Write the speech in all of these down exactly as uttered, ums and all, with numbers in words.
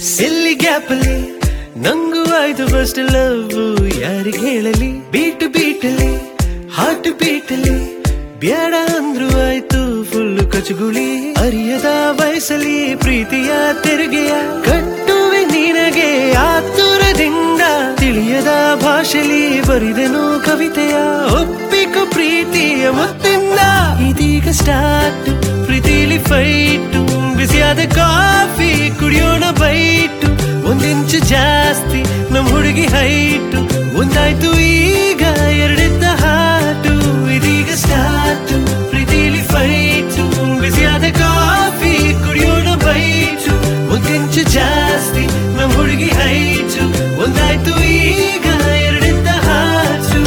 ಸಿಲ್ಲಿ ಗ್ಯಾಪಲ್ಲಿ ನಂಗೂ ಆಯ್ತು ಫಸ್ಟ್ ಲವ್, ಯಾರಿಗೆ ಹೇಳಲಿ? ಬೀಟ್ ಬೀಟಲ್ಲಿ ಹಾರ್ಟ್ ಬೀಟಲ್ಲಿ ಬ್ಯಾಡ ಅಂದ್ರು ಆಯ್ತು ಫುಲ್ ಕಚಗುಳಿ. ಅರಿಯದ ವಯಸ್ಸಲ್ಲಿ ಪ್ರೀತಿಯ ತೆರಿಗೆಯ ಕಟ್ಟುವೆ ನಿನಗೆ ಆತುರದಿಂದ, ತಿಳಿಯದ ಭಾಷೆಲಿ ಬರಿದೆನು ಕವಿತೆಯ ಒಪ್ಪಿಕು ಪ್ರೀತಿಯ ಮುತ್ತಿಂದ. ಇದೀಗ ಸ್ಟಾರ್ಟ್ ಪ್ರೀತಿಲಿ ಫೈಟು, ಬಿಸಿಯಾದ ಕಾಫಿ ಕುಡಿಯೋಣ ಬೈಟು, ಒಂದಿಂಚು ಜಾಸ್ತಿ ನಮ್ ಹುಡುಗಿ ಹೈಟು, ಒಂದಾಯ್ತು ಈಗ ಎರಡಿದ್ದ ಹಾಟು. ಇದೀಗ ಸ್ಟಾರ್ಟ್ ಪ್ರೀತಿಲಿ ಫೈಟು, ಬಿಸಿಯಾದ ಕಾಫಿ ಕುಡಿಯೋಣ ಬೈಟು, ಒಂದಿಂಚು ಜಾಸ್ತಿ ನಮ್ ಹುಡುಗಿ ಹೈಟು, ಒಂದಾಯ್ತು ಈಗ ಎರಡಿದ್ದ ಹಾಟು.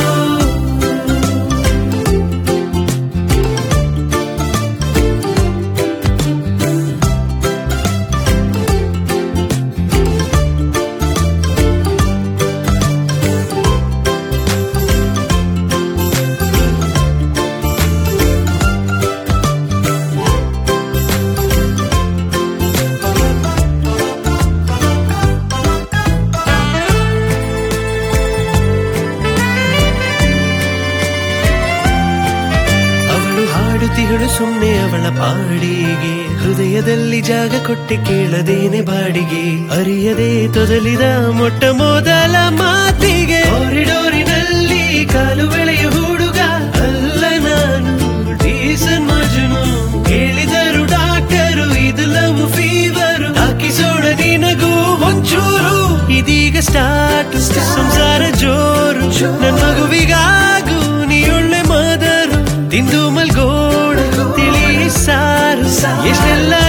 ಹಾಡುತ್ತಿಗಳು ಸುಮ್ಮನೆ ಅವಳ ಪಾಡಿಗೆ, ಹೃದಯದಲ್ಲಿ ಜಾಗ ಕೊಟ್ಟೆ ಕೇಳದೇನೆ ಬಾಡಿಗೆ, ಅರಿಯದೆ ತೊದಲಿದ ಮೊಟ್ಟ ಮೊದಲ ಮಾತಿಗೆ. ಕಾರಿಡೋರಿನಲ್ಲಿ ಕಾಲು ಬೆಳೆಯ ಹುಡುಗ ಅಲ್ಲ ನಾನು, ಡೀಸನ್ ಮಜನು. ಹೇಳಿದರು ಡಾಕ್ಟರು ಇದು ಲವ್ ಫೀವರು, ಹಾಕಿಸೋಣ ನಿನಗೂ ಒಂಚೂರು. ಇದೀಗ ಸ್ಟಾರ್ಟ್ ಸಂಸಾರ ಜೋರು, ನನ್ನ ಮಗುವಿಗಾಗು ನೀ ಒಳ್ಳೆ ಮದರು, ತಿಂದು ಮಲ್ಗೋಣ ತಿಳಿ ಸಾರು, ಎಷ್ಟೆಲ್ಲ